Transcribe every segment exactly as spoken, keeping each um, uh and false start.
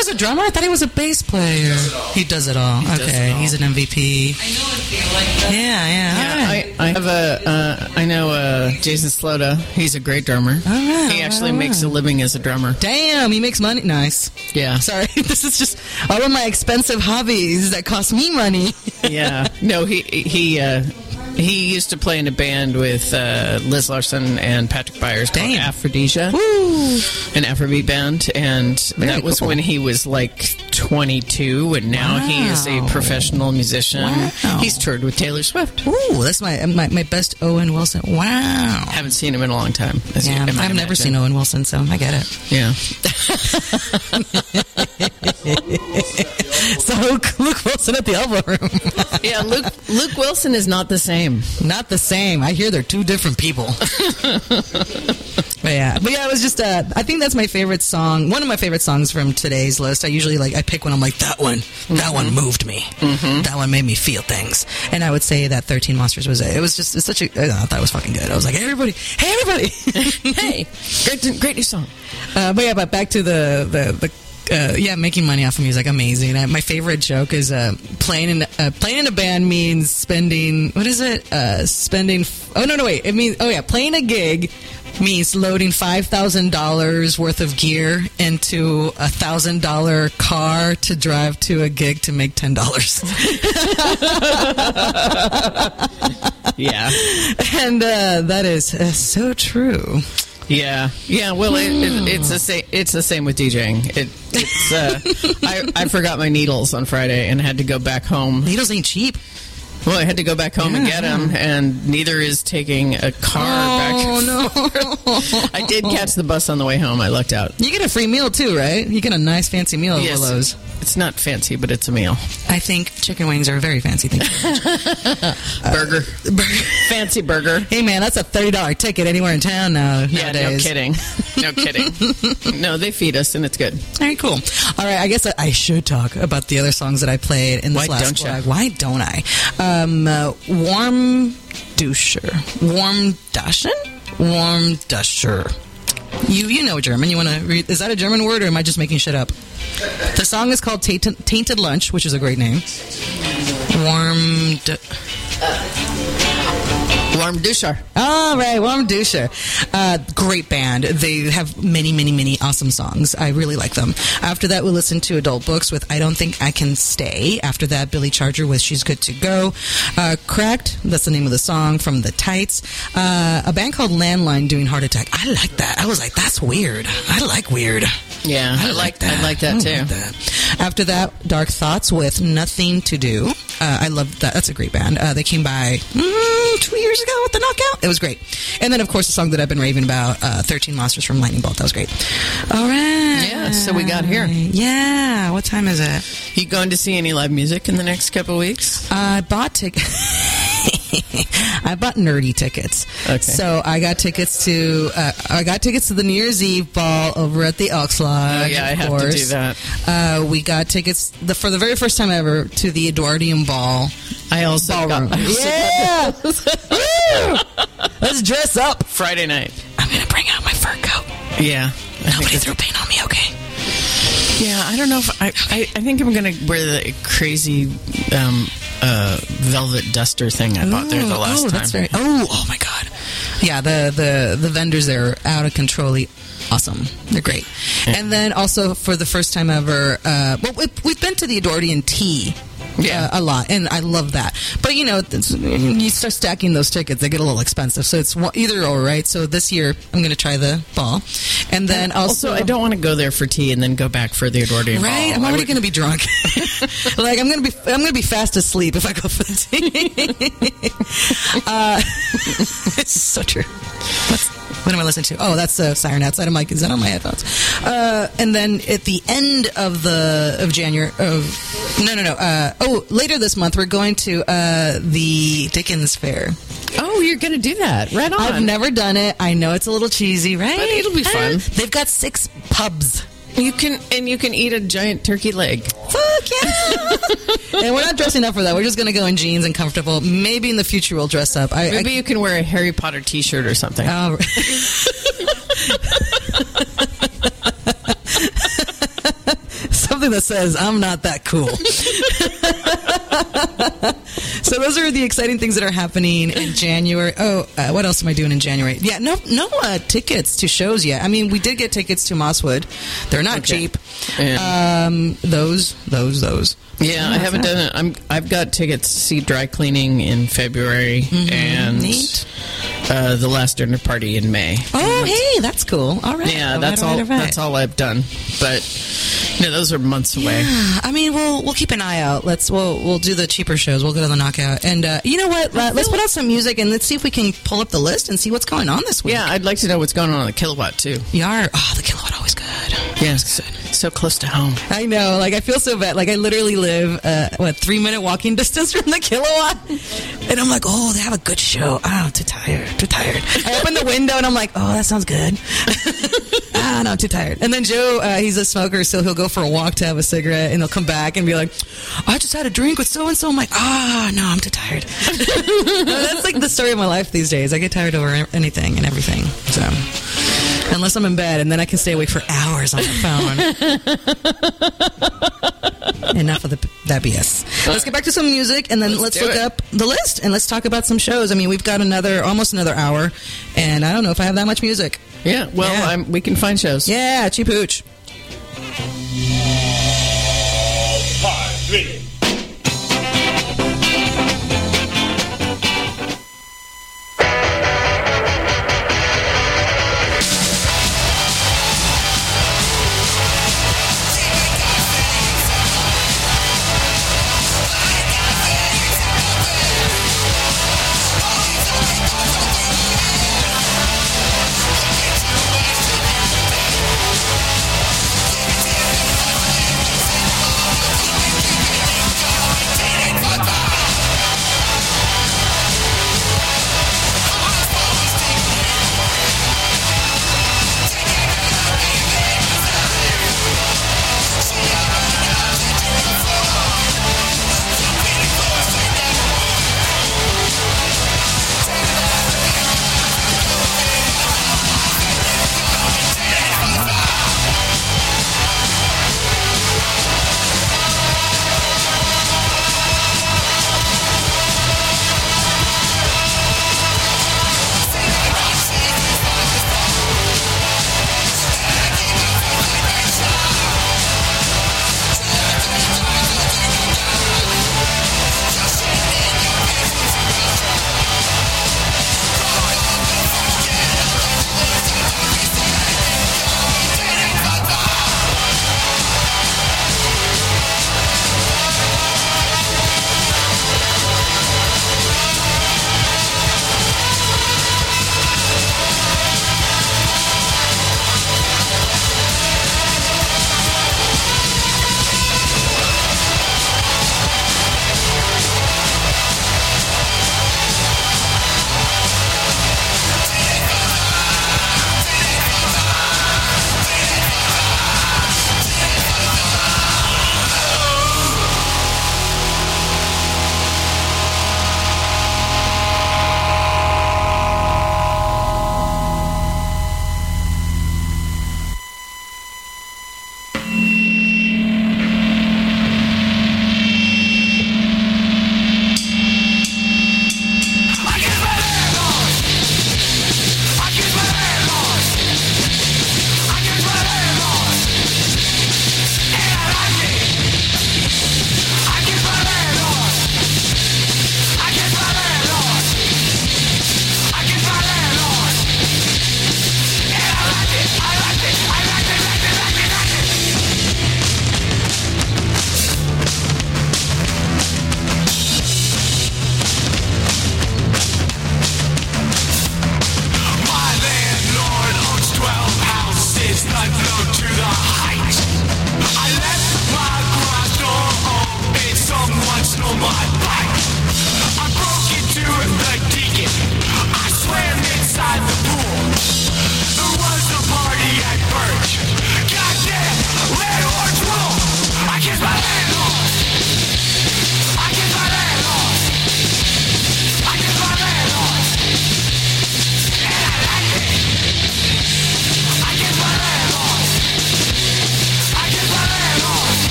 was a drummer? I thought he was a bass player. He does it all. He does it all. Okay, it all. He's an M V P. I know it feels like that. Yeah, yeah. yeah right. I, I have a, uh, I know uh, Jason Slota. He's a great drummer. All right, he actually all right. makes a living as a drummer. Damn, he makes money. Nice. Yeah. Sorry, this is just all of my expensive hobbies that cost me money. Yeah. No, he he uh, he used to play in a band with uh, Liz Larson and Patrick Byers called Damn. Aphrodisia, Woo. an Afrobeat band, and Very that was cool. when he was like twenty-two, and now Wow. he is a professional musician. Wow. He's toured with Taylor Swift. Ooh, that's my, my my best Owen Wilson. Wow. Haven't seen him in a long time. As Yeah, you, I've might never imagine. seen Owen Wilson, so I get it. Yeah. So Luke Wilson at the Elbow Room. Yeah, Luke Luke Wilson is not the same. Not the same. I hear they're two different people. But yeah, but yeah, it was just. Uh, I think that's my favorite song. One of my favorite songs from today's list. I usually like. I pick one. I'm like that one. Mm-hmm. That one moved me. Mm-hmm. That one made me feel things. And I would say that thirteen Monsters was. It was just. It's such a. I thought it was fucking good. I was like, hey everybody, hey everybody, Hey, great, great new song. Uh, but yeah, but back to the the. the Uh, yeah, making money off of music, amazing. I, my favorite joke is uh, playing in uh, playing in a band means spending. What is it? Uh, spending. F- oh no, no, wait. It means. Oh yeah, playing a gig means loading five thousand dollars worth of gear into a thousand dollar car to drive to a gig to make ten dollars. Yeah, and uh, that is uh, so true. Yeah, yeah. Well, it, it, it's the same. It's the same with DJing. It, it's. Uh, I, I forgot my needles on Friday and had to go back home. Needles ain't cheap. Well, I had to go back home yeah, and get them, and neither is taking a car oh, back. Oh no! I did catch the bus on the way home. I lucked out. You get a free meal too, right? You get a nice fancy meal at Yes. Willow's. It's not fancy, but it's a meal. I think chicken wings are a very fancy thing. Burger, uh, burger. fancy burger. Hey man, that's a thirty dollar ticket anywhere in town now. Yeah, no nowadays. kidding. No kidding. No, they feed us, and it's good. All right, cool. All right, I guess I, I should talk about the other songs that I played in this Why last don't ya? vlog. Why don't I? Um, uh, Warm Duscher. Warm Duschen? Warm Duscher. You you know German. You want to read? Is that a German word, or am I just making shit up? The song is called Tainted, Tainted Lunch, which is a great name. Warm... Du- Warm Duscher. All right, Warm Duscher. Uh, great band. They have many, many, many awesome songs. I really like them. After that, we listened to Adult Books with I Don't Think I Can Stay. After that, Billy Charger with She's Good to Go. Uh, Cracked, that's the name of the song, from The Tights. Uh, a band called Landline doing Heart Attack. I like that. I was like, that's weird. I like weird. Yeah, I, I like that. I like that I too. like that. After that, Dark Thoughts with Nothing to Do. Uh, I love that. That's a great band. Uh, they came by mm, two years ago with the Knockout. It was great. And then, of course, the song that I've been raving about, uh, thirteen Monsters from Lightning Bolt. That was great. All right. Yeah, so we got here. Yeah. What time is it? You going to see any live music in the next couple of weeks? I bought tickets. I bought nerdy tickets. Okay. So I got tickets to uh, I got tickets to the New Year's Eve ball over at the Elks Lodge. Oh, yeah, I of have course. to do that. Uh, we got tickets the, for the very first time ever to the Edwardian Ball. I also Ballroom. got Yeah. Woo! Let's dress up. Friday night. I'm gonna bring out my fur coat. Yeah. I think Nobody it's- threw paint on me, okay? Yeah, I don't know if I. I, I think I'm gonna wear the crazy um, uh, velvet duster thing I bought there the last oh, time. That's very, oh, oh my God. Yeah, the, the, the vendors there are out of control. Awesome. They're great. Yeah. And then also for the first time ever, uh, well, we, we've been to the Edwardian Tea. Yeah. Uh, a lot, and I love that. But you know, it's, you start stacking those tickets, they get a little expensive. So it's one- either or, right? So this year, I'm going to try the ball, and then And also, also, I don't want to go there for tea and then go back for the Edwardian right? ball. I'm I already would- going to be drunk. Like I'm going to be, I'm going to be fast asleep if I go for the tea. uh, it's so true. What's, what am I listening to? Oh, that's uh, Siren Outside. I'm like, is that on my headphones? Uh, and then at the end of the of January, of no, no, no. Uh, oh, later this month we're going to uh, the Dickens Fair. Oh, you're going to do that. Right on. I've never done it. I know it's a little cheesy, right? But it'll be fun. Uh, they've got six pubs. You can and you can eat a giant turkey leg. Fuck yeah! And we're not dressing up for that. We're just going to go in jeans and comfortable. Maybe in the future we'll dress up. I, Maybe I, you can wear a Harry Potter T-shirt or something. Oh. something that says I'm not that cool. So those are the exciting things that are happening in January. Oh, uh, what else am I doing in January? Yeah, no, no uh, tickets to shows yet. I mean, we did get tickets to Mosswood. They're not Okay. cheap. Yeah. Um, those, those, those. Yeah, I haven't done it. I'm. I've got tickets to see Dry Cleaning in February and Neat. uh, the Last Dinner Party in May. Oh, hey, that's cool. All right. Yeah, All right, that's all all. right, all right. That's all I've done. But you know, those are months away. I mean, we'll we'll keep an eye out. Let's we'll we'll do the cheaper shows. We'll go to the Knockout, and uh, you know what? Uh, let's put out some music and let's see if we can pull up the list and see what's going on this week. Yeah, I'd like to know what's going on on the Kilowatt too. Yar. Oh, the Kilowatt always good. Yes, so close to home. I know. Like I feel so bad. Like I literally live uh, what three minute walking distance from the Kilowatt, and I'm like, oh, they have a good show. Oh, I'm too tired. Too tired. I open the window and I'm like, oh, that sounds good. Ah, no, I'm too tired. And then Joe, uh, he's a smoker, so he'll go for a walk to have a cigarette, and he'll come back and be like, I just had a drink with so and so. I'm like, ah, no, I'm too tired. That's like the story of my life these days. I get tired over anything and everything. So. Unless I'm in bed, and then I can stay awake for hours on the phone. Enough of the, that B S. Let's get back to some music, and then let's, Let's do look it. up the list, and let's talk about some shows. I mean, we've got another, almost another hour, and I don't know if I have that much music. Yeah, well, Yeah. I'm, we can find shows. Yeah, cheap hooch. Five, three. Thank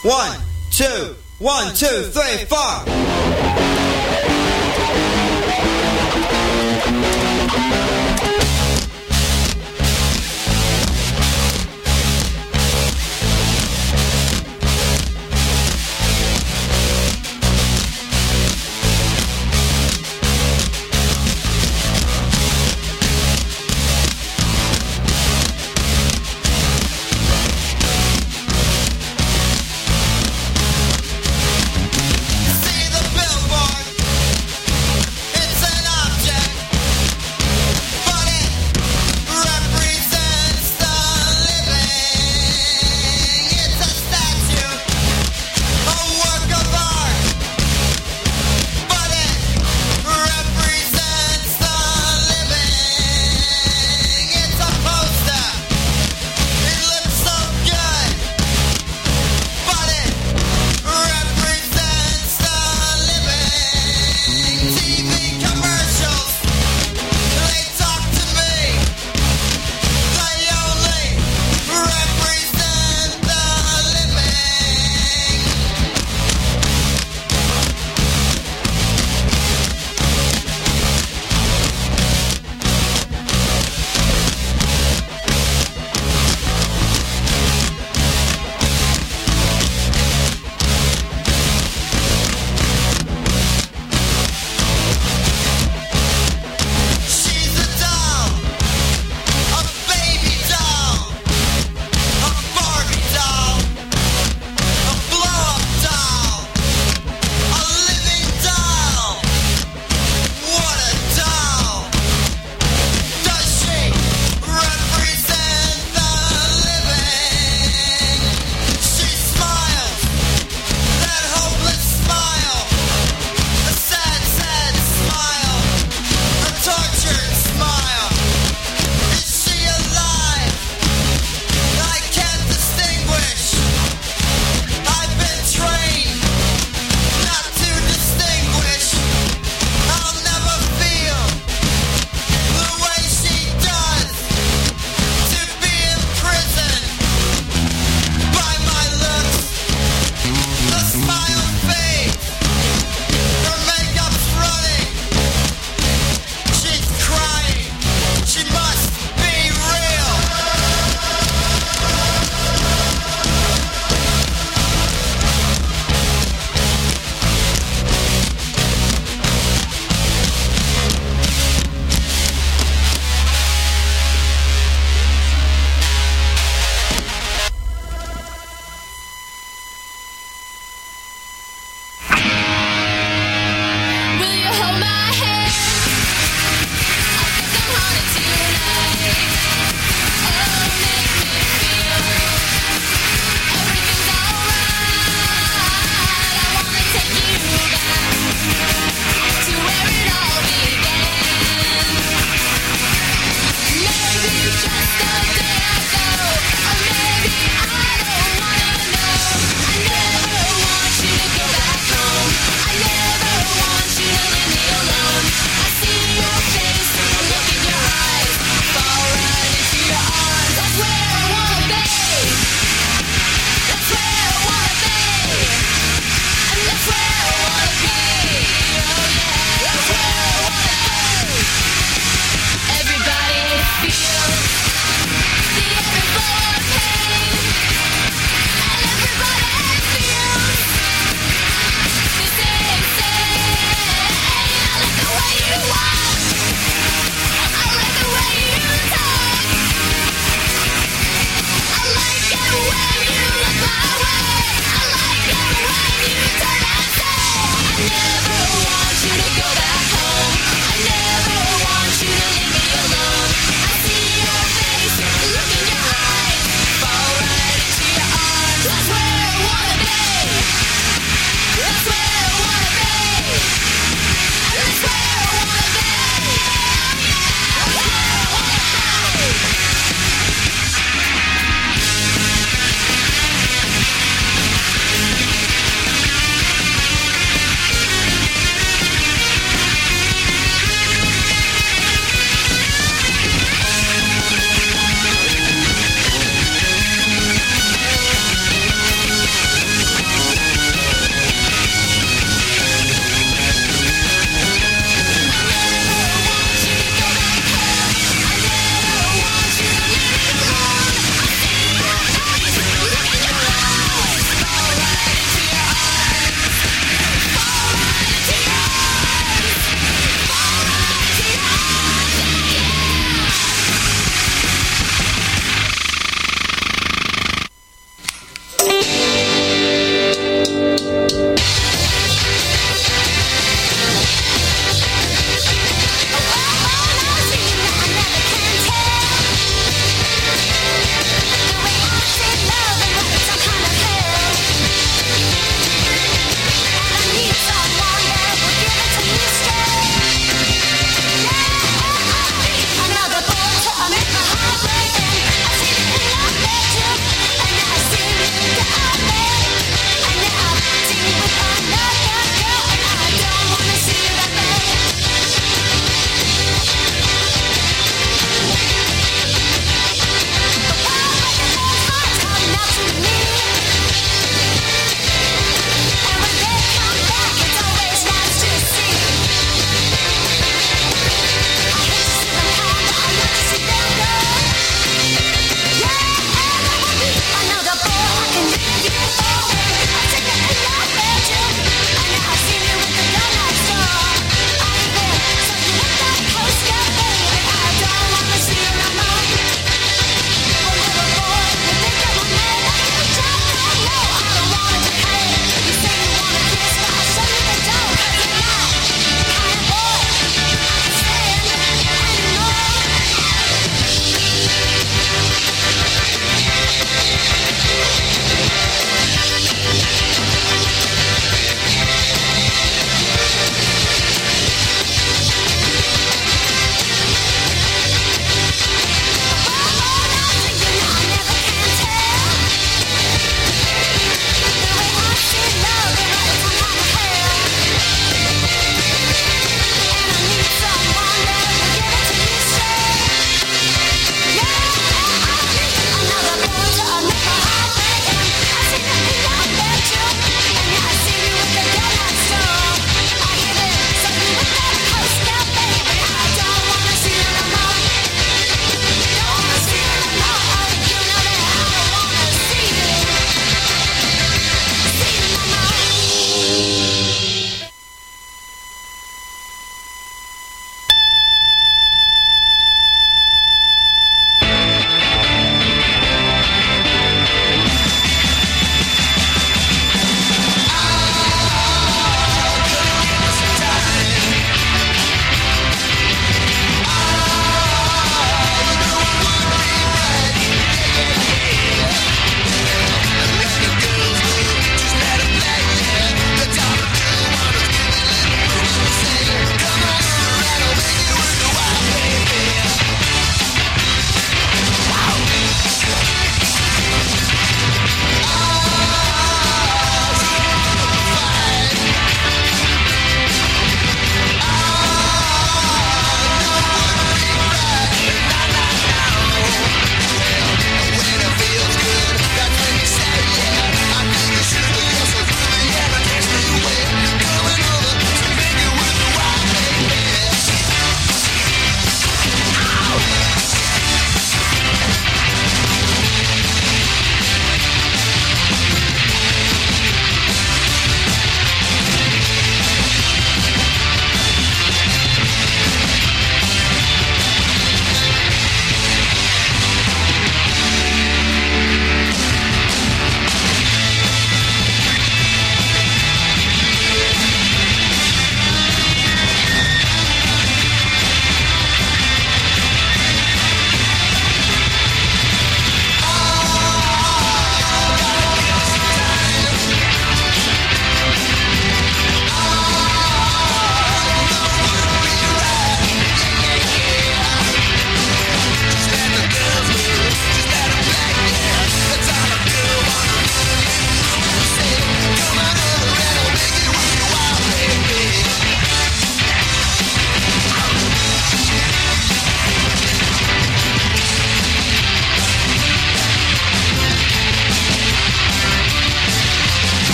One, two, one, two, three, four. See the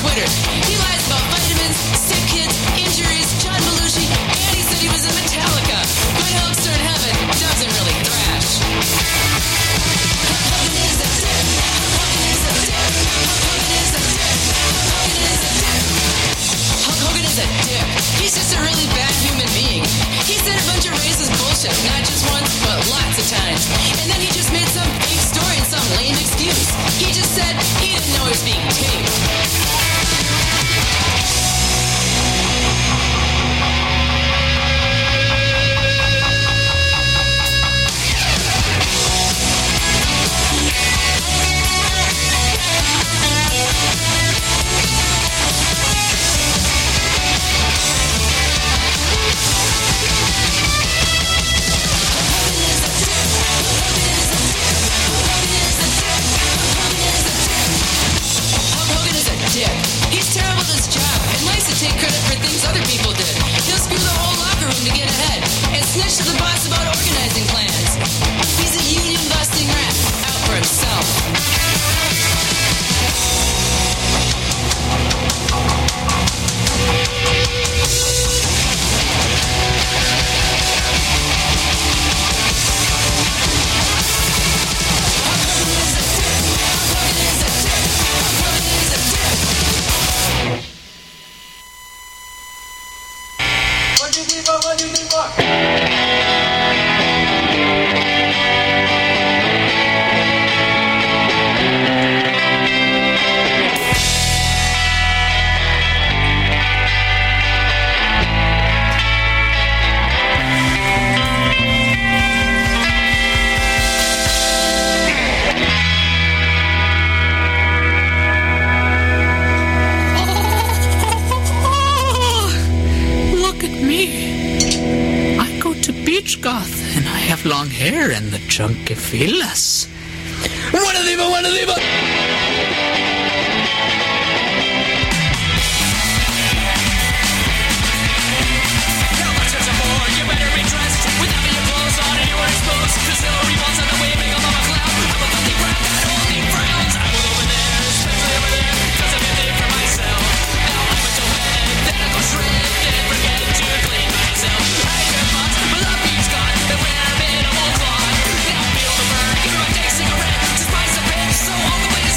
Twitter. He lies about vitamins, sick kids, injuries, John Belushi, and he said he was in Metallica. My Hulkster in heaven doesn't really thrash. Hogan is a dick. Hogan is a dick. Hogan is a dick. Hogan is a dick. Hulk Hogan is a dick. He's just a really bad human being. He said a bunch of racist bullshit, not just once, but lots of times. And then he just made some fake story and some lame excuse. He just said he didn't know he was being taped. He's terrible at his job and likes to take credit for things other people did. He'll screw the whole locker room to get ahead and snitch to the boss about organizing plans. He's a union-busting rat out for himself. Goth, and I have long hair and the chunky feelers. One of them, one of them. Cigarette, just buy some bitch, so all the way to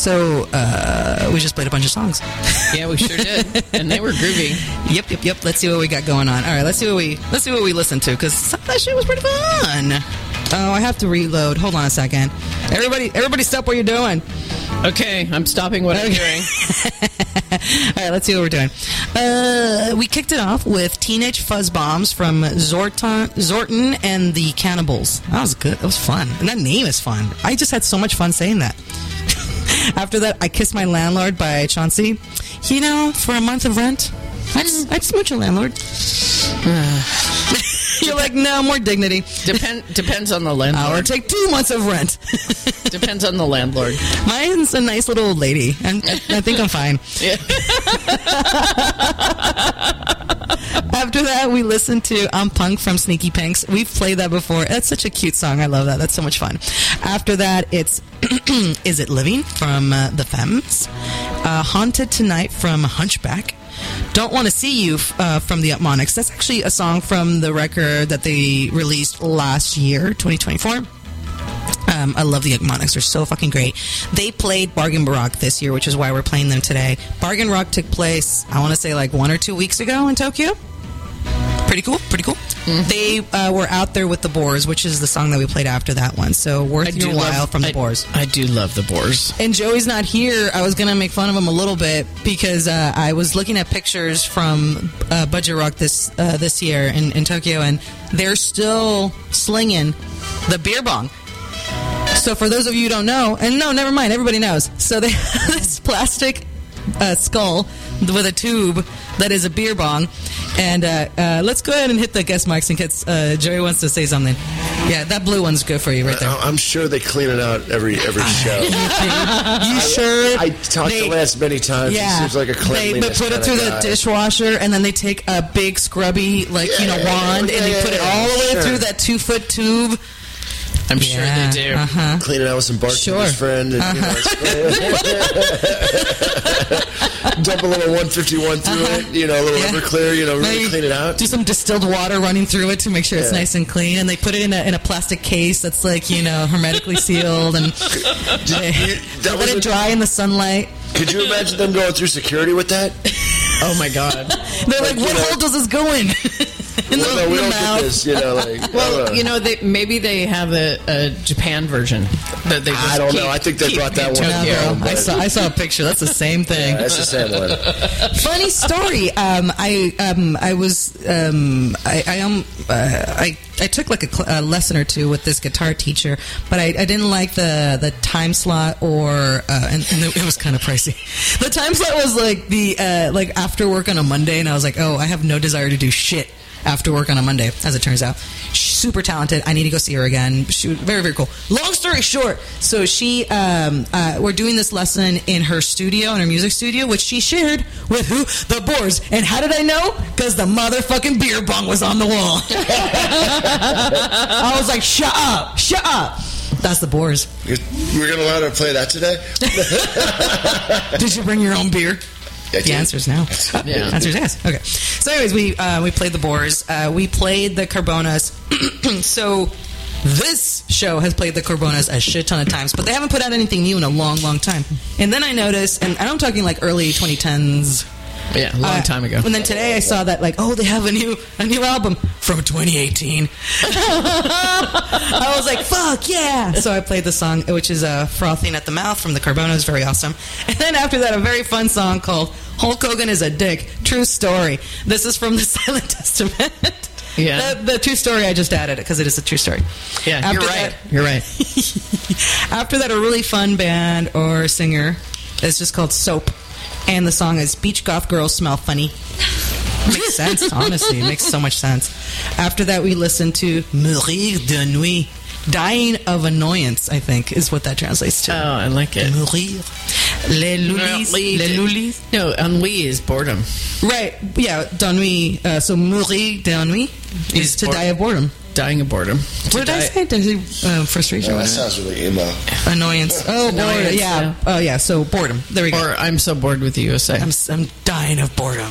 So uh, we just played a bunch of songs. Yeah, we sure did, and they were groovy. Yep, yep, yep. Let's see what we got going on. All right, let's see what we let's see what we listened to because some of that shit was pretty fun. Oh, I have to reload. Hold on a second. Everybody, everybody, stop what you're doing. Okay, I'm stopping what I'm doing. All right, let's see what we're doing. Uh, we kicked it off with Teenage Fuzz Bombs from Zorton, Zorton and the Cannibals. That was good. That was fun. And that name is fun. I just had so much fun saying that. After that, I Kissed My Landlord by Chauncey. You know, for a month of rent, I'd, I'd smooch a landlord. You're like, no, more dignity. Depend depends on the I landlord. would take two months of rent. Depends on the landlord. Mine's a nice little old lady, and I, I think I'm fine. Yeah. After that, we listened to I'm Punk from Sneaky Pinks. We've played that before. That's such a cute song. I love that. That's so much fun. After that, it's Is It Living from uh, The Femmes. Uh, Haunted Tonight from Hunchback. Don't Want to See You uh, from the Upmonics. That's actually a song from the record that they released last year, twenty twenty-four. Um, I love the Upmonics. They're so fucking great. They played Bargain Rock this year, which is why we're playing them today. Bargain Rock took place, I want to say, like one or two weeks ago in Tokyo. Pretty cool. Pretty cool. Mm-hmm. They uh, were out there with the Boars, which is the song that we played after that one. So worth your while love, from the I, Boars. I do love the Boars. And Joey's not here. I was going to make fun of him a little bit because uh, I was looking at pictures from uh, Budget Rock this uh, this year in, in Tokyo, and they're still slinging the beer bong. So for those of you who don't know, and no, never mind, everybody knows. So they have this plastic uh, skull with a tube that is a beer bong. And uh, uh, let's go ahead and hit the guest mics in case uh, Joey wants to say something. Yeah, that blue one's good for you right there. I'm sure they clean it out every every show. You sure? I talked They- to Lance many times. Yeah, He seems like a they cleanliness put it kind through of the guy. dishwasher, and then they take a big scrubby, like you know, Yeah, wand, and they yeah, put it yeah, all the way sure. through that two foot tube. I'm sure Yeah, they do. Uh-huh. Clean it out with some bartender's Sure. friend. And, you know, dump a little one fifty-one through Uh-huh. it. You know, a little Yeah. Everclear. You know, really Maybe clean it out. Do some distilled water running through it to make sure it's Yeah. nice and clean, and they put it in a in a plastic case that's like you know hermetically sealed, and they, you- they that let was it a- dry in the sunlight. Could you imagine them going through security with that? Oh my God. They're like, you what know- hole does this go in? in the, Well, no, in we the don't mouth. get this. You know, like Well, uh, you know, they, maybe they have a, a Japan version that they. Just I don't keep- know. I think they keep brought that in one. No, Tokyo. girl, but- I saw I saw a picture. That's the same thing. yeah, that's the same one. Funny story. Um, I um, I was um, I I, um, uh, I I took like a, cl- a lesson or two with this guitar teacher, but I, I didn't like the the time slot or uh, and, and it was kind of pricey. The time slot was like the uh, like after work on a Monday, and I was like, oh, I have no desire to do shit after work on a Monday, as it turns out. Super talented. I need to go see her again. She was very, very cool. Long story short, so she, um, uh, we're doing this lesson in her studio, in her music studio, which she shared with who? The Boars. And how did I know? Because the motherfucking beer bong was on the wall. I was like, shut up, shut up. That's the Boars. You're, we're going to allow her to play that today? Did you bring your own beer? I The did. answer is no. Yeah. The answer is yes. Okay. So, anyways, we uh, we played the Boars. Uh, we played the Carbonas. So, this show has played the Carbonas a shit ton of times, but they haven't put out anything new in a long, long time. And then I noticed, and I'm talking like early twenty tens. Yeah, a long Uh, time ago. And then today I saw that like, oh, they have a new a new album from twenty eighteen. I was like, fuck yeah! So I played the song, which is uh, "Frothing at the Mouth" from the Carbonas, very awesome. And then after that, a very fun song called "Hulk Hogan is a Dick." True story. This is from the Silent Testament. Yeah. the, the true story. I just added it because it is a true story. Yeah, After you're right. that- You're right. After that, a really fun band or singer is just called Soap. And the song is Beach Goth Girls Smell Funny. Makes sense, honestly. It makes so much sense. After that, we listened to Mourir de Nuit. Dying of Annoyance, I think, is what that translates to. Oh, I like it. Mourir. Les Loulis. Ennui. Les Loulis. No, ennui is boredom. Right, yeah, d'ennui. Uh, so Mourir d'ennui is Is to bor- die of boredom. Dying of boredom. What did I say? Did I say uh, frustration? Oh, that sounds really emo. Annoyance. Oh, boredom. Annoyance, Yeah. yeah. Oh, yeah. So boredom. There we go. Or I'm so bored with the U S A. I'm, I'm dying of boredom.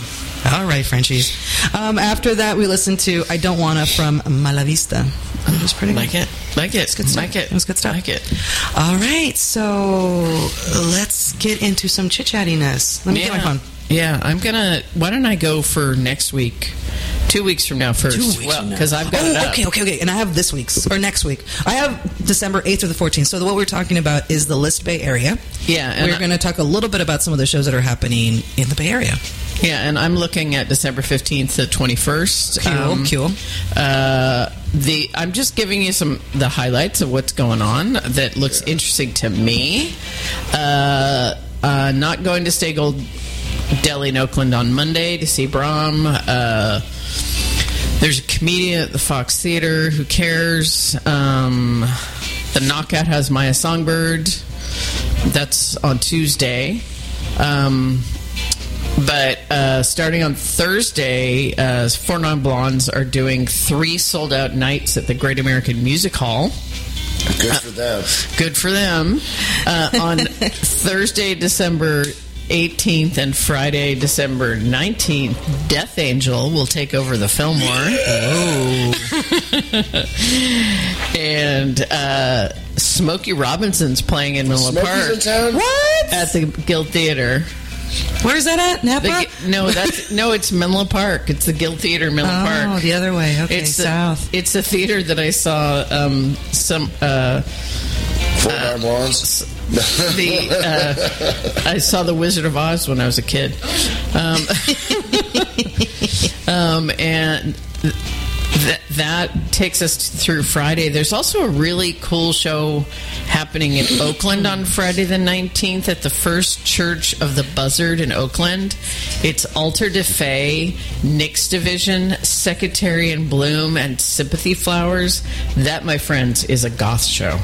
All right, Frenchies. Um, after that, we listened to I Don't Wanna from Malavista. It was pretty Like good. it. Like it. It's good stuff. Like it. It was good stuff. Like it. All right, so let's get into some chit-chattiness. Let me get my phone. Yeah, I'm gonna. Why don't I go for next week? Two weeks from now first. Two weeks well, from now. because I've got oh, it up. okay, okay, okay. And I have this week's, or next week. I have December eighth or the fourteenth. So what we're talking about is the List Bay Area. Yeah, and We're I- going to talk a little bit about some of the shows that are happening in the Bay Area. Yeah, and I'm looking at December fifteenth to twenty-first. Cool, cool. Uh, the I'm just giving you some the highlights of what's going on that looks interesting to me. Uh, uh, not going to Stay Gold Deli in Oakland on Monday to see Brahm. Uh, there's a comedian at the Fox Theater. Who cares? Um, the Knockout has Maya Songbird. That's on Tuesday. Um, but uh, starting on Thursday, uh, Four Non Blondes are doing three sold-out nights at the Great American Music Hall. Good for them. Good for them. Uh, on Thursday, December eighteenth and Friday, December nineteenth, Death Angel will take over the Fillmore. Oh. And uh, Smokey Robinson's playing in Menlo Smokey's Park in town? What? at the Guild Theater. Where's that at? Napa? The, Gu- no, that's no, it's Menlo Park. It's the Guild Theater, Menlo oh, Park. the other way. Okay, It's south. A, it's a theater that I saw um, some. Uh, Four non blondes. the uh, I saw the Wizard of Oz when I was a kid, um, um, and th- that takes us through Friday. There's also a really cool show happening in Oakland on Friday the nineteenth at the First Church of the Buzzard in Oakland. It's Altar de Fay, Nick's Division, Secretary and Bloom, and Sympathy Flowers. That, my friends, is a goth show.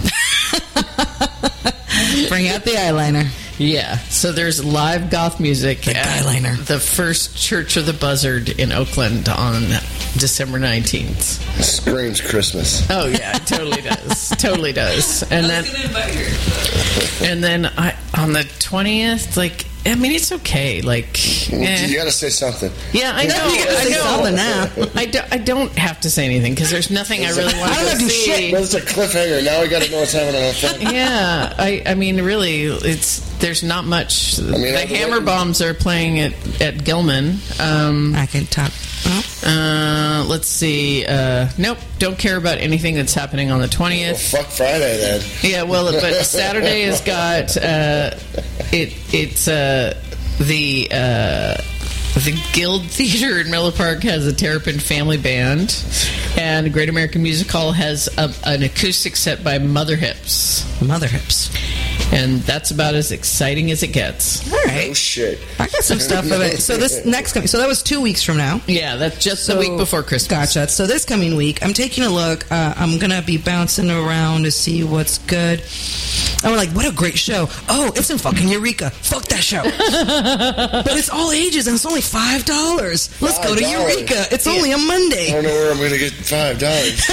Bring out the eyeliner. Yeah, so there's live goth music The at eyeliner. the First Church of the Buzzard in Oakland on December nineteenth. Screams Christmas. Oh yeah, it totally does. Totally does. And then and then I on the twentieth, like I mean it's okay. Like eh. You gotta say something. Yeah, I know. You gotta I say know. something now. I, do, I don't have to say anything because there's nothing I really want I don't to have to do see. shit. Well, it's a cliffhanger. Now we gotta know what's happening on the thing. Yeah, I, I mean, really, it's there's not much. mean, the I've been Hammer waiting- Bombs are playing at at Gilman. Um, I can talk. Oh. uh, let's see. Uh, nope, don't care about anything that's happening on the Well, twentieth. fuck Friday then. Yeah, well, but Saturday has got uh, it. It's uh, the. Uh, The Guild Theater in Menlo Park has a Terrapin Family Band, and Great American Music Hall has a, an acoustic set by Mother Hips. Mother hips. And that's about as exciting as it gets. All Oh right. shit. I got some stuff of it. So this next coming, so that was two weeks from now. Yeah, that's just the So- week before Christmas. Gotcha. So this coming week, I'm taking a look. Uh, I'm gonna be bouncing around to see what's good. And we're like, what a great show! Oh, it's in fucking Eureka. Fuck that show. But it's all ages and it's only five dollars. Let's go to five dollars. Eureka. It's only a I Monday. don't know where I'm gonna get five dollars.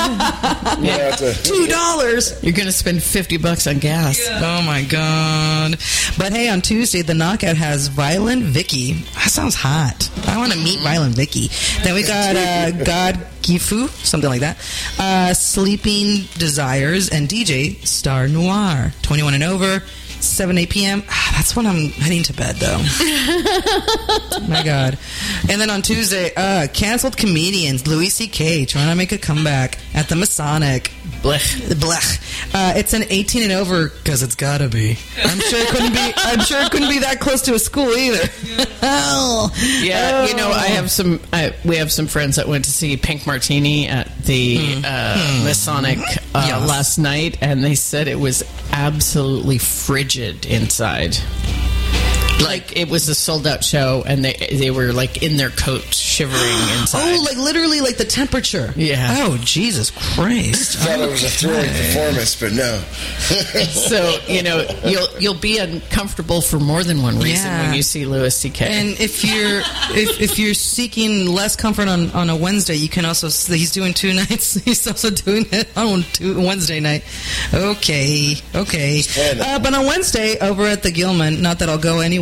Two dollars. You're going to spend fifty bucks on gas. Oh my god! But hey, on Tuesday, the Knockout has Violent Vicky. That sounds hot. I want to meet Violent Vicky. Then we got uh, God Gifu, something like that. Uh, Sleeping Desires and D J Star Noir. twenty-one and over. seven, eight p.m. Ah, that's when I'm heading to bed, though. My God. And then on Tuesday, uh, canceled comedians, Louis C K trying to make a comeback at the Masonic. Blech. Blech. Uh, it's an eighteen and over because it's gotta be. I'm sure it couldn't be. I'm sure it couldn't be that close to a school either. Hell. Yeah, you know, I Oh. have some. I, we have some friends that went to see Pink Martini at the uh, Masonic uh, Yes. last night, and they said it was absolutely frigid inside. Like it was a sold out show, and they they were like in their coats, shivering inside. Oh, like literally, like the temperature. Yeah. Oh, Jesus Christ. Thought it was a thrilling performance, but no. So you know you'll you'll be uncomfortable for more than one reason Yeah. when you see Louis C K. And if you're if, if you're seeking less comfort on, on a Wednesday, you can also he's doing two nights. He's also doing it on two, Wednesday night. Okay, okay. playing it. Uh, but on Wednesday over at the Gilman, not that I'll go anywhere.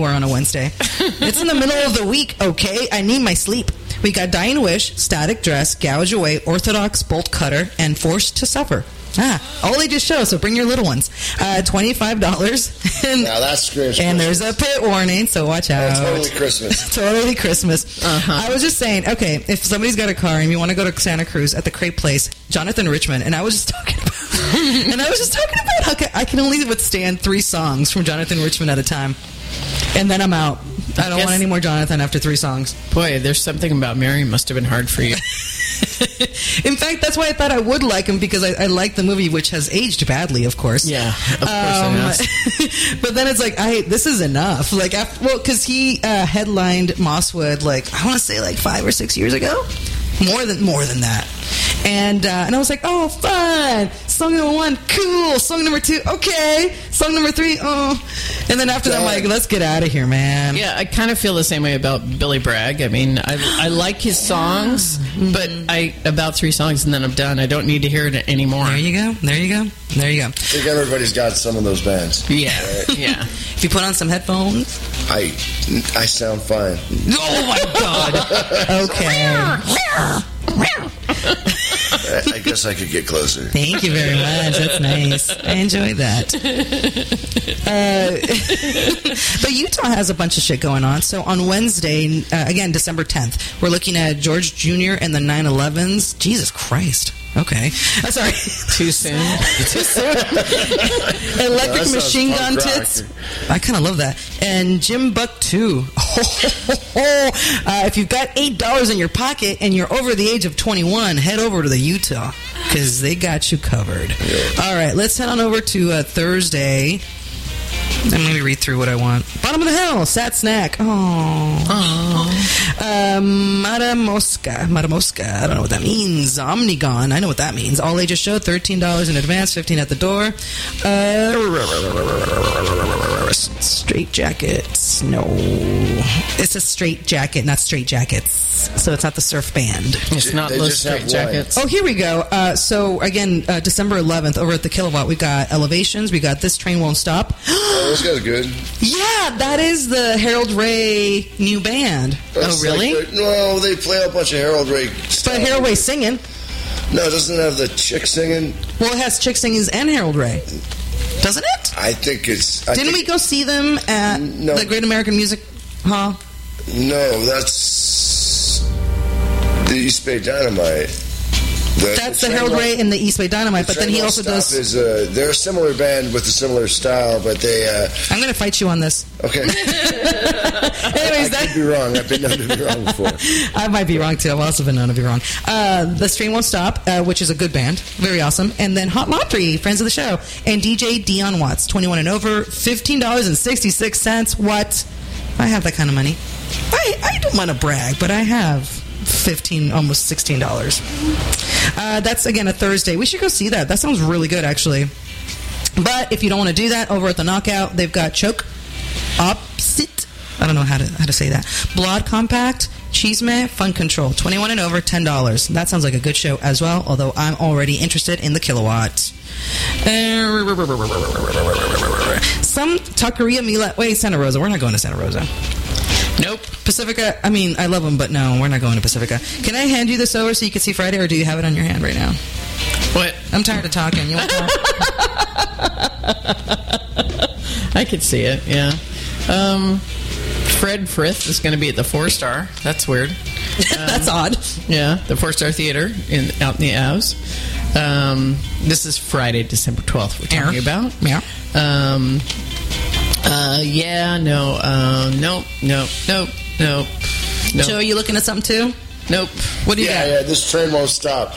anywhere on a Wednesday. It's in the middle of the week, okay? I need my sleep. We got Dying Wish, Static Dress, Gouge Away, Orthodox, Bolt Cutter, and Forced to Suffer. Ah, all ages show, so bring your little ones. Uh, twenty-five dollars. And, Now that's Christmas. and there's a pit warning, so watch out. Oh, totally Christmas. Totally Christmas. Uh-huh. I was just saying, okay, if somebody's got a car and you want to go to Santa Cruz at the Crepe Place, Jonathan Richman, and I was just talking about, and I was just talking about how ca- I can only withstand three songs from Jonathan Richman at a time, and then I'm out. I don't Yes. want any more Jonathan after three songs. Boy, there's something about Mary must have been hard for you. In fact, that's why I thought I would like him, because I, I like the movie, which has aged badly, of course. Yeah, of course Um, it has. but then it's like, I this is enough. Like, after, well, because he uh, headlined Mosswood, like I want to say, like five or six years ago, more than more than that. And uh, and I was like, oh, fun. Song number one, cool. Song number two, okay. Song number three, oh. And then after that, I'm like, let's get out of here, man. Yeah, I kind of feel the same way about Billy Bragg. I mean, I, I like his songs, but I about three songs and then I'm done. I don't need to hear it anymore. There you go. There you go. There you go. I think everybody's got some of those bands. Yeah, yeah. If you put on some headphones. I I sound fine. Oh my God. Okay. I, I guess I could get closer. Thank you very much. That's nice. I enjoyed that. Uh, but Utah has a bunch of shit going on. So on Wednesday, uh, again, December tenth, we're looking at George Junior and the nine elevens. Jesus Christ. Okay. Uh, sorry. Too soon. Too soon. Electric That sounds Machine Gun punk rock. Tits. I kind of love that. And Jim Buck two. Uh, if you've got eight dollars in your pocket and you're over the age of twenty-one, head over to the Utah, because they got you covered. All right, let's head on over to uh, Thursday. And let me read through what I want. Bottom of the hill, Sat Snack. Oh. Um, Matamoska. Matamoska. I don't know what that means. Omnigon. I know what that means. All ages show, thirteen dollars in advance, fifteen dollars at the door. Uh, straight jackets. No. It's a straight jacket, not straight jackets. So it's not the surf band. It's not They those just have straight one. jackets. Oh, here we go. Uh, so, again, uh, December eleventh, over at the Kilowatt, we got Elevations. We got This Train Won't Stop. Oh, those guys are good. Yeah, that is the Harold Ray new band. That's Oh, really? like the- no, they play a bunch of Harold Ray stuff. But Harold Ray singing. No, it doesn't have the chick singing. Well, it has Chick Singing and Harold Ray. Doesn't it? I think it's. I Didn't we think, go see them at No. the Great American Music Hall? No, that's the East Bay Dynamite. The, That's the Train Harold Won't- Ray and the East Bay Dynamite, but then Train he Won't also Stop does... Is a, they're a similar band with a similar style, but they. Uh, I'm going to fight you on this. okay. Anyways, I that... could be wrong. I've been known to be wrong before. I might be wrong, too. I've also been known to be wrong. Uh, the Train Won't Stop, uh, which is a good band. Very awesome. And then Hot Laundry, friends of the show. And D J Dion Watts, twenty-one and over, fifteen dollars and sixty-six cents. What? I have that kind of money. I, I don't want to brag, but I have fifteen, almost sixteen dollars. Uh, that's, again, a Thursday. We should go see that. That sounds really good, actually. But if you don't want to do that, over at the Knockout, they've got Choke, Opsit, I don't know how to how to say that, Blood Compact, Chisme, Fun Control, twenty-one and over, ten dollars. That sounds like a good show as well, although I'm already interested in the Kilowatt. Uh, some Taqueria Mila. Wait, Santa Rosa. We're not going to Santa Rosa. Nope. Pacifica, I mean, I love them, but no, we're not going to Pacifica. Can I hand you this over so you can see Friday, or do you have it on your hand right now? What? I'm tired of talking. You want to talk? I could see it, yeah. Um, Fred Frith is going to be at the Four Star. That's weird. That's odd. Yeah, the Four Star Theater in out in the Avs. Um, this is Friday, December twelfth. We're talking Yeah. about. Yeah. Um, uh, yeah. No. Uh, nope. Nope. Nope. Nope. Nope. Joe, are you looking at something too? Nope. What do you Yeah, got? yeah, this train won't stop.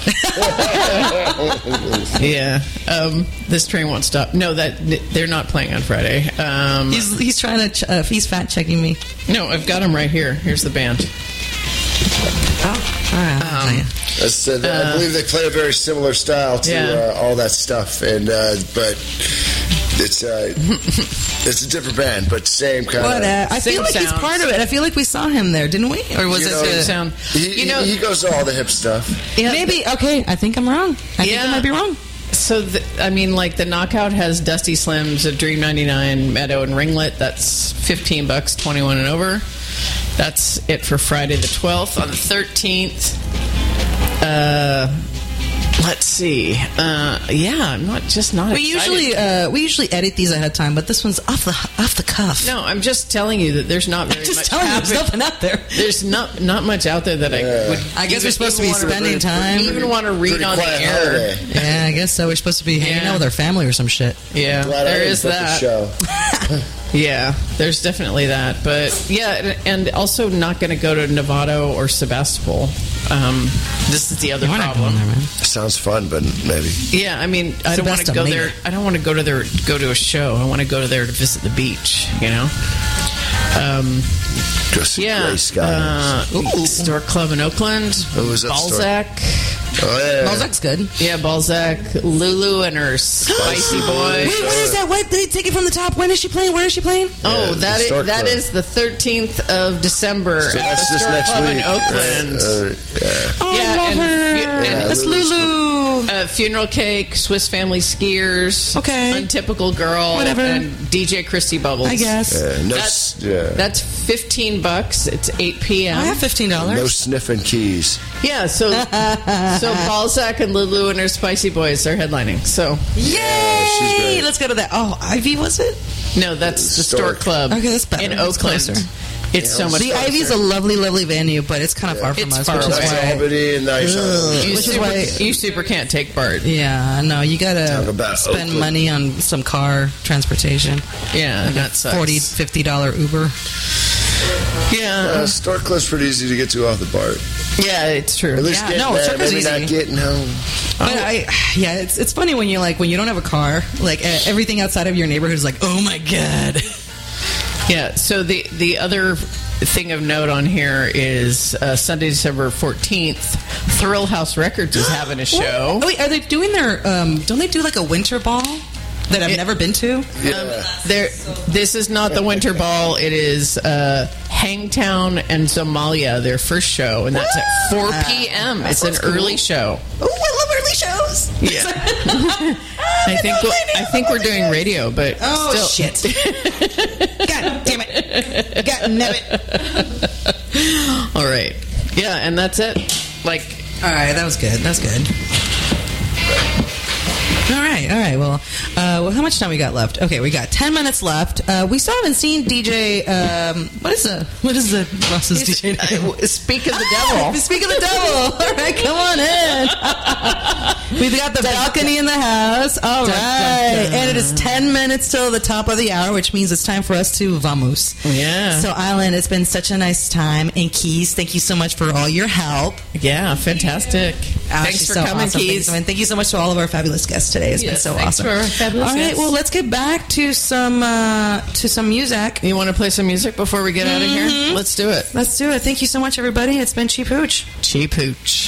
Yeah. Um, this train won't stop. No, that they're not playing on Friday. Um, He's he's trying to ch- uh, he's fact checking me. no, I've got them right here. Here's the band. Oh, all right. I'll tell you. I said, I believe they play a very similar style to Yeah. uh, all that stuff, and uh, but it's uh, it's a different band, but same kind But of. uh, I Same feel like he's sounds. part of it. I feel like we saw him there, didn't we? Or was You it? know, uh, Sound. he, You know, he, he goes to all the hip stuff. yeah, maybe. Okay, I think I'm wrong. I think Yeah. I might be wrong. So, the, I mean, like the Knockout has Dusty Slims, a Dream ninety-nine, Meadow, and Ringlet. That's fifteen bucks, twenty-one and over. That's it for Friday the twelfth. On the thirteenth, uh, let's see. Uh, yeah, I'm not just not. We excited. usually uh, we usually edit these ahead of time, but this one's off the off the cuff. No, I'm just telling you that there's not very just much. telling you, there's happening. nothing out there. There's not not much out there that I would. I guess even- we're supposed to be even wanna- spending time. Even want to read Pretty on the quiet air. holiday. Yeah, I guess so. We're supposed to be hanging Yeah. out with our family or some shit. Yeah, Glad I there didn't is book the that. show. Yeah, there's definitely that. But yeah, and, and also not going to go to Novato or Sebastopol. Um, this is the other We're not problem. going there, man. Sounds fun, but maybe. Yeah, I mean, I don't want to go Sebastopol. there. I don't want to go to there. Go to a show. I want to go to there to visit the beach. You know. Um, Just yeah. gray skies. Uh, Store Club in Oakland. Who was that store? Balzac. Oh, yeah. Balzac's good. Yeah, Balzac. Lulu and her spicy boy. Wait, what is that? What? Did they take it from the top? When is she playing? Where is she playing? Oh, Yeah, that the is, Store that Club. is the thirteenth of December So at that's the just Store next Club week. in Oakland. Uh, yeah. Oh, Yeah, I love and- her. and- That's Lulu's Lulu. Uh, funeral cake, Swiss Family Skiers, Okay. Untypical Girl, Whatever. and D J Christy Bubbles. I guess. Yeah, no, That's, s- yeah. that's fifteen bucks. It's eight p.m. I have fifteen dollars. no sniffing keys. Yeah, so so Balzac and Lulu and her Spicy Boys are headlining. So Yay! she's great. Let's go to that. Oh, Ivy was it? no, that's the Store. Store Club. Okay, that's better. in That's Oakland. closer. It's so much. The closer. Ivy's a lovely, lovely venue, but it's kind of far from It's us, far which is away. That's why. Albany and nice. You Which is super, why- you super can't take Bart. Yeah, no, you Talk gotta about spend Oakland. money on some car transportation. Yeah, and that sucks. forty dollars, fifty dollars Uber. Yeah, Uh, Store Club's pretty easy to get to off the BART. yeah, it's true. At least Yeah, getting no, there, Circle's maybe not easy. getting home. But I, yeah, it's it's funny when you like when you don't have a car, like uh, everything outside of your neighborhood is like, oh my god. Yeah. So the the other thing of note on here is uh, Sunday, December fourteenth. Thrill House Records is having a show. Oh wait, are they doing their? Um, don't they do like a winter ball that I've It- never been to? Yeah. There, this is not the Winter Ball. It is uh, Hangtown and Somalia, their first show, and that's at four p.m. That It's an sounds cool. early show. Oh, I love early shows. Yeah. I think I think we're doing radio, but Oh still. shit! God damn it! God damn it! All right. Yeah, and that's it. Like, All right, that was good. That's good. All right, all right. Well, uh, well, how much time we got left? Okay, we got ten minutes left. Uh, we still haven't seen D J. Um, what is the what is the Ross's D J name? uh, speak of the devil. Speak of the devil. All right, come on in. We've got the balcony in the house. All Dun, right, dun, dun. and it is ten minutes till the top of the hour, which means it's time for us to vamos. Yeah. So, Alan, it's been such a nice time, and Keys, thank you so much for all your help. Yeah, fantastic. Ah, Thanks she's for so coming, awesome. Thank you Keys. so- and thank you so much to all of our fabulous guests today. It's been Yes, so thanks awesome. for our fabulous all right, guests. well, let's get back to some uh, to some music. You want to play some music before we get out of here? Let's do it. Let's do it. Thank you so much, everybody. It's been Cheap Hooch. Cheap hooch.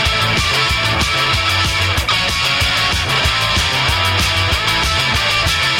Thank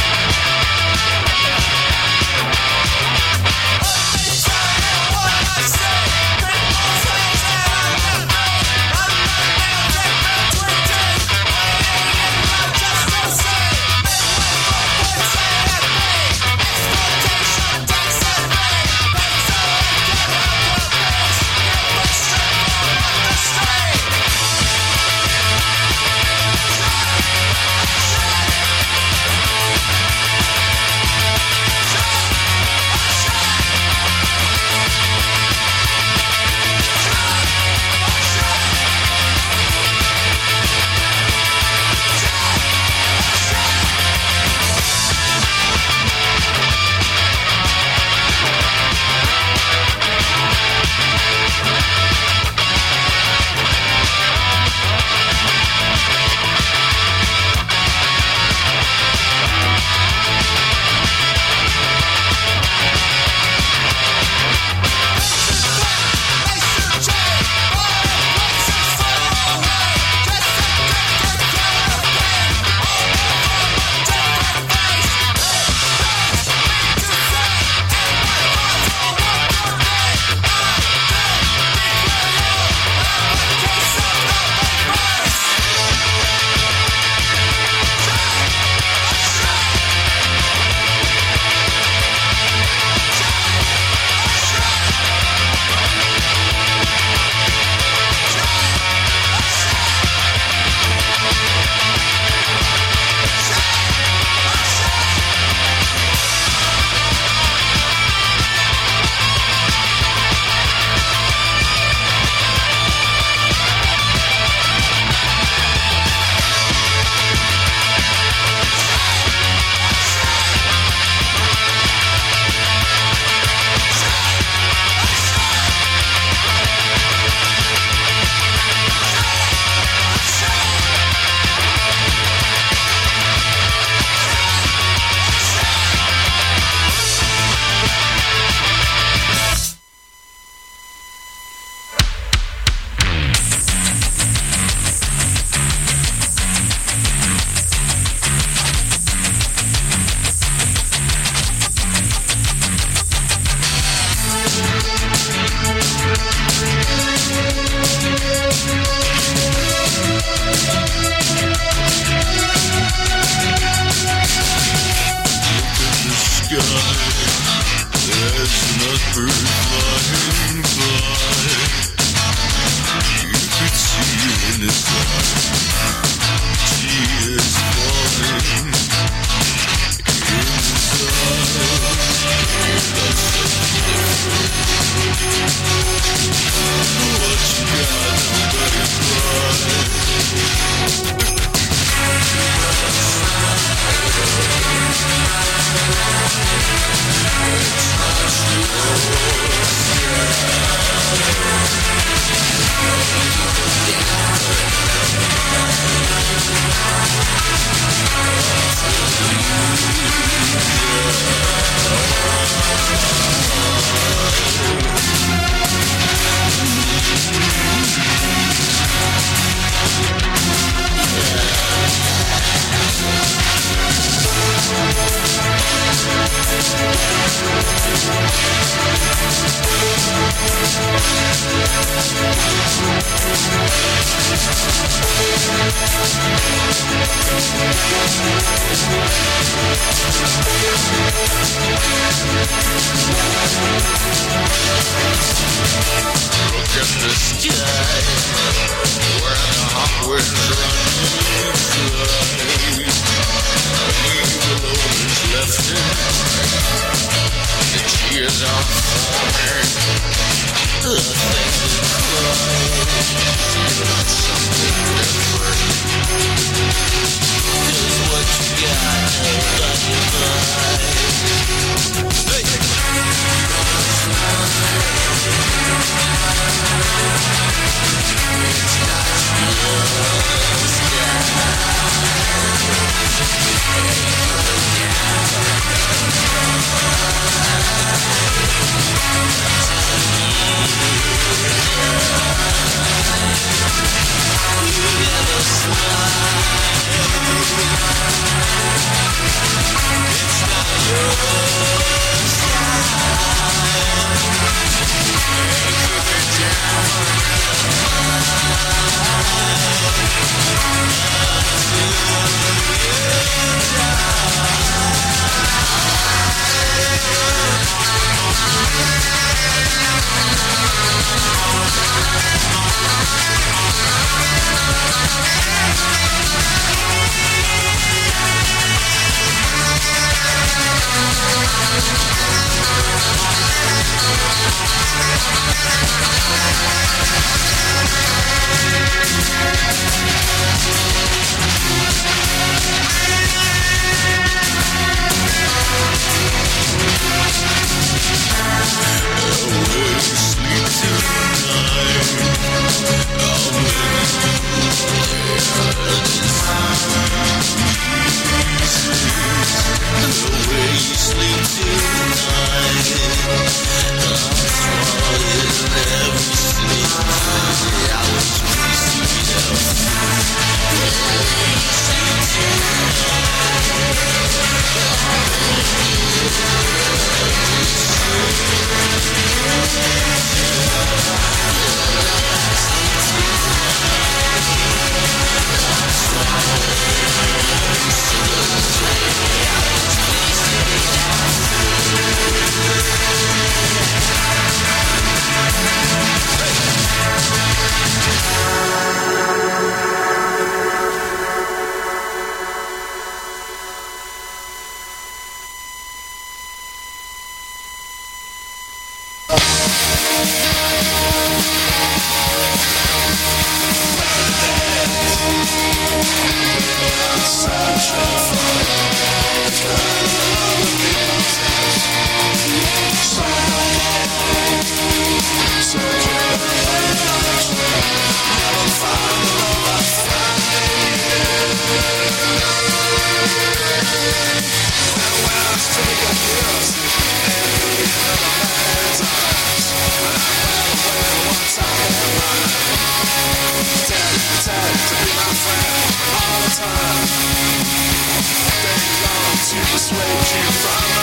Persuade you from